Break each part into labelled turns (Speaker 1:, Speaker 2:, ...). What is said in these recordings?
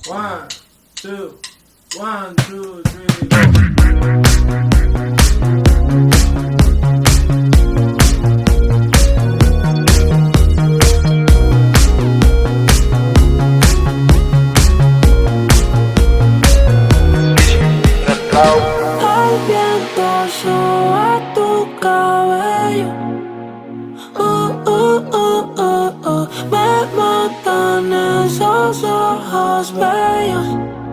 Speaker 1: One, two, 1, 2, 3, go.
Speaker 2: El viento sube tu cabello. Me matan esos ojos bellos.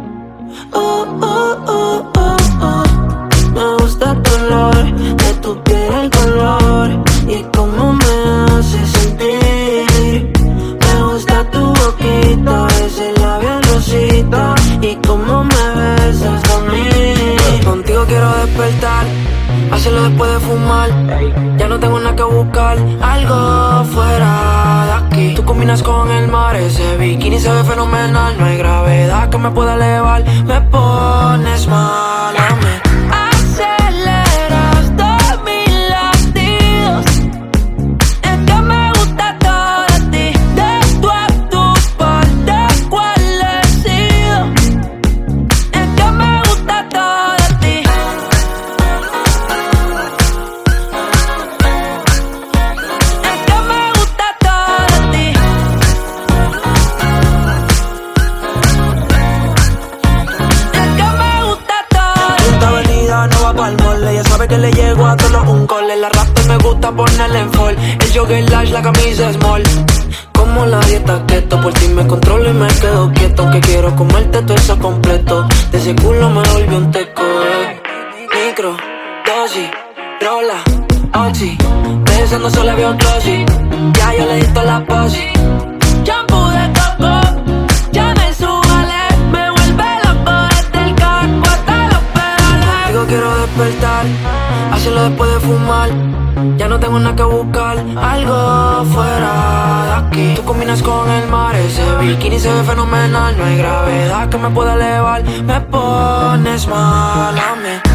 Speaker 2: Me gusta tu olor, de tu piel el color y cómo me hace sentir. Me gusta tu boquita, ese labial rosita y cómo me besas a mí. Contigo quiero despertar, hacerlo después de fumar. Ya no tengo nada que buscar, algo fuera de aquí. Tú combinas con el mar, ese bikini se ve fenomenal. No hay gravedad que me pueda elevar, me pones mal a mí. Aceleras todos mis latidos, es que me gusta todo de ti. De tú a tu parte, ¿cuál he sido? Es que me gusta todo de ti. Es que me gusta todo de ti. Es que me gusta todo de ti. Esta avenida no va pa'l mole, ella sabe que le llego a todos un cole. La raptor me gusta ponerle en fall, el jogger large, la camisa small. Como la dieta keto, por ti me controlo y me quedo quieto. Aunque quiero comerte todo eso completo, de ese culo me volvió un teco. Micro, dosis, rola, oxi, besando solo veo glossy. Ya yo le di toda la posi. Shampoo de coco, ya me subale, me vuelve loco desde el casco hasta los pedales. Digo quiero despertar, hacerlo después de fumar. Ya no tengo nada que buscar, algo fuera de aquí. Tú combinas con el mar, ese bikini se ve fenomenal. No hay gravedad que me pueda elevar, me pones mal a mí.